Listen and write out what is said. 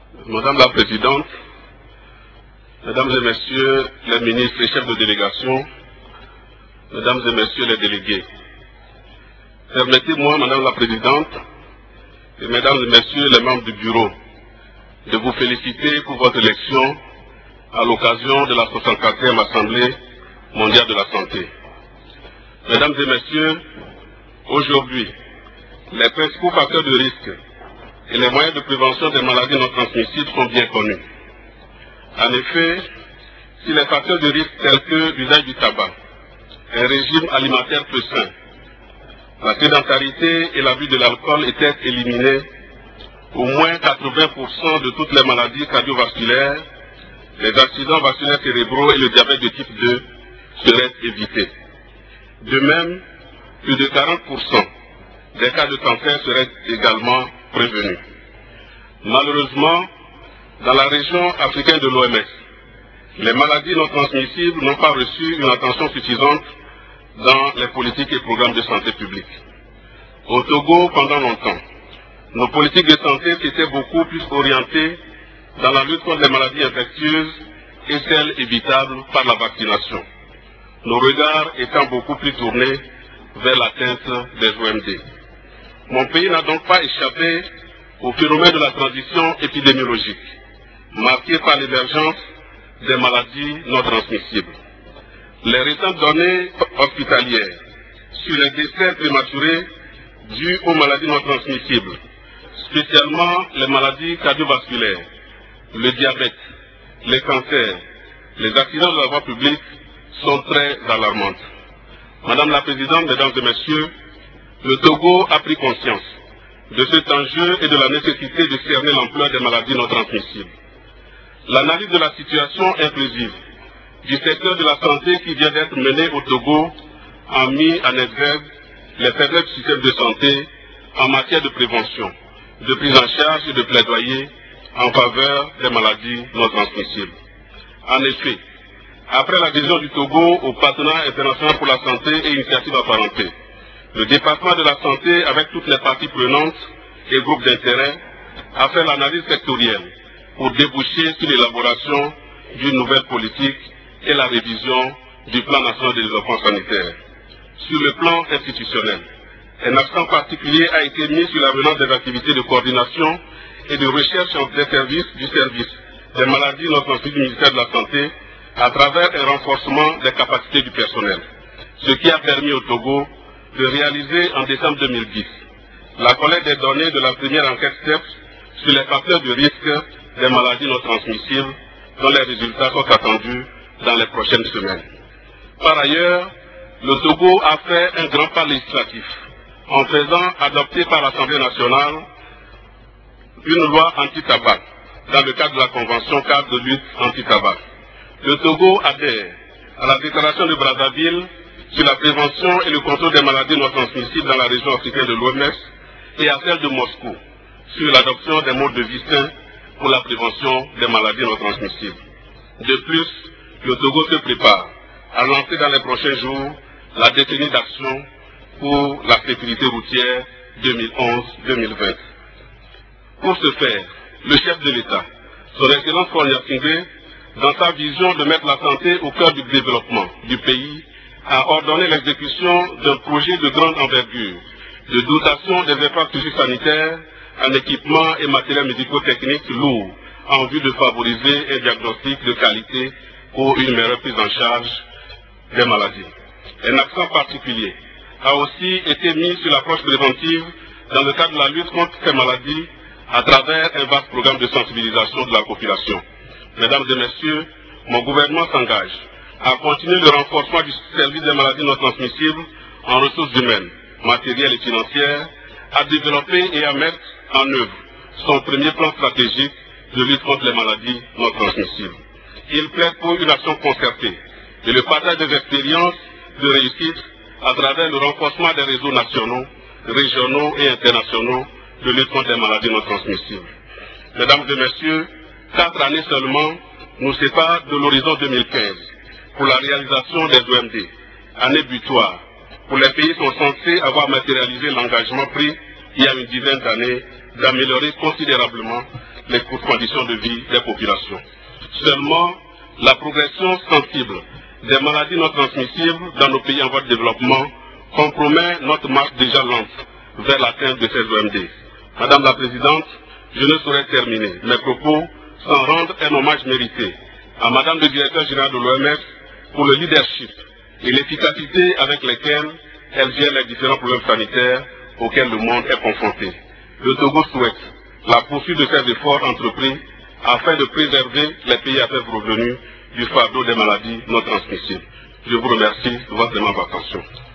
Madame la Présidente, Mesdames et Messieurs les ministres et chefs de délégation, Mesdames et Messieurs les délégués, permettez-moi, Madame la Présidente, et Mesdames et Messieurs les membres du Bureau, de vous féliciter pour votre élection à l'occasion de la 64e Assemblée mondiale de la santé. Mesdames et Messieurs, aujourd'hui, les principaux facteurs de risque et les moyens de prévention des maladies non transmissibles sont bien connus. En effet, si les facteurs de risque tels que l'usage du tabac, un régime alimentaire peu sain, la sédentarité et l'abus de l'alcool étaient éliminés, au moins 80% de toutes les maladies cardiovasculaires, les accidents vasculaires cérébraux et le diabète de type 2 seraient évités. De même, plus de 40% des cas de cancer seraient également prévenus. Malheureusement, dans la région africaine de l'OMS, les maladies non transmissibles n'ont pas reçu une attention suffisante dans les politiques et programmes de santé publique. Au Togo, pendant longtemps, nos politiques de santé étaient beaucoup plus orientées dans la lutte contre les maladies infectieuses et celles évitables par la vaccination, nos regards étant beaucoup plus tournés vers l'atteinte des OMD. Mon pays n'a donc pas échappé au phénomène de la transition épidémiologique, marqué par l'émergence des maladies non transmissibles. Les récentes données hospitalières sur les décès prématurés dus aux maladies non transmissibles, spécialement les maladies cardiovasculaires, le diabète, les cancers, les accidents de la voie publique, sont très alarmantes. Madame la Présidente, Mesdames et Messieurs, le Togo a pris conscience de cet enjeu et de la nécessité de cerner l'ampleur des maladies non transmissibles. L'analyse de la situation inclusive du secteur de la santé qui vient d'être menée au Togo a mis en exergue les faiblesses du système de santé en matière de prévention, de prise en charge et de plaidoyer en faveur des maladies non transmissibles. En effet, après l'adhésion du Togo au partenariat international pour la santé et initiatives apparentées, le département de la santé, avec toutes les parties prenantes et groupes d'intérêt, a fait l'analyse sectorielle pour déboucher sur l'élaboration d'une nouvelle politique et la révision du plan national de développement sanitaire. Sur le plan institutionnel, un accent particulier a été mis sur l'avenant des activités de coordination et de recherche entre les services du service des maladies non transmissibles du ministère de la Santé à travers un renforcement des capacités du personnel, ce qui a permis au Togo de réaliser en décembre 2010 la collecte des données de la première enquête STEPS sur les facteurs de risque des maladies non transmissibles, dont les résultats sont attendus dans les prochaines semaines. Par ailleurs, le Togo a fait un grand pas législatif en faisant adopter par l'Assemblée nationale une loi anti-tabac dans le cadre de la Convention cadre de lutte anti-tabac. Le Togo adhère à la déclaration de Brazzaville sur la prévention et le contrôle des maladies non transmissibles dans la région africaine de l'OMS et à celle de Moscou sur l'adoption des modes de vie sains pour la prévention des maladies non transmissibles. De plus, le Togo se prépare à lancer dans les prochains jours la décennie d'action pour la sécurité routière 2011-2020. Pour ce faire, le chef de l'État, son Excellence Faure Gnassingbé, dans sa vision de mettre la santé au cœur du développement du pays, a ordonné l'exécution d'un projet de grande envergure de dotation des infrastructures sanitaires en équipements et matériels médico-techniques lourds en vue de favoriser un diagnostic de qualité pour une meilleure prise en charge des maladies. Un accent particulier a aussi été mis sur l'approche préventive dans le cadre de la lutte contre ces maladies à travers un vaste programme de sensibilisation de la population. Mesdames et Messieurs, mon gouvernement s'engage à continuer le renforcement du service des maladies non transmissibles en ressources humaines, matérielles et financières, à développer et à mettre en œuvre son premier plan stratégique de lutte contre les maladies non transmissibles. Il plaide pour une action concertée et le partage des expériences de réussite à travers le renforcement des réseaux nationaux, régionaux et internationaux de lutte contre les maladies non transmissibles. Mesdames et Messieurs, 4 années seulement nous séparent de l'horizon 2015 pour la réalisation des OMD, année butoir, où les pays sont censés avoir matérialisé l'engagement pris il y a une dizaine d'années d'améliorer considérablement les conditions de vie des populations. Seulement, la progression sensible des maladies non transmissibles dans nos pays en voie de développement compromet notre marche déjà lente vers l'atteinte de ces OMD. Madame la Présidente, je ne saurais terminer mes propos sans rendre un hommage mérité à Madame le Directeur général de l'OMS pour le leadership et l'efficacité avec lesquelles elle gère les différents problèmes sanitaires auxquels le monde est confronté. Le Togo souhaite la poursuite de ces efforts entrepris afin de préserver les pays à faible revenu du fardeau des maladies non transmissibles. Je vous remercie de votre attention.